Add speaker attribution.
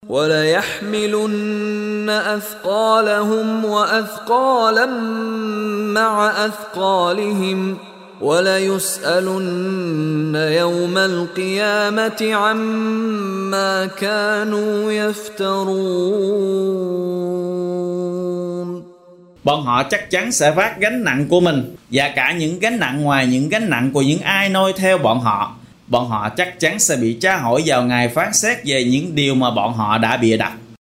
Speaker 1: وَلَيَحْمِلُنَّ أَثْقَالَهُمْ وَأَثْقَالًا مَعَ أَثْقَالِهِمْ وَلَيُسْأَلُنَّ يَوْمَ الْقِيَامَةِ عَمَّا كَانُوا يَفْتَرُونَ.
Speaker 2: Bọn họ chắc chắn sẽ vác gánh nặng của mình và cả những gánh nặng ngoài những gánh nặng của những ai noi theo bọn họ. Bọn họ chắc chắn sẽ bị tra hỏi vào ngày phán xét về những điều mà bọn họ đã bịa đặt.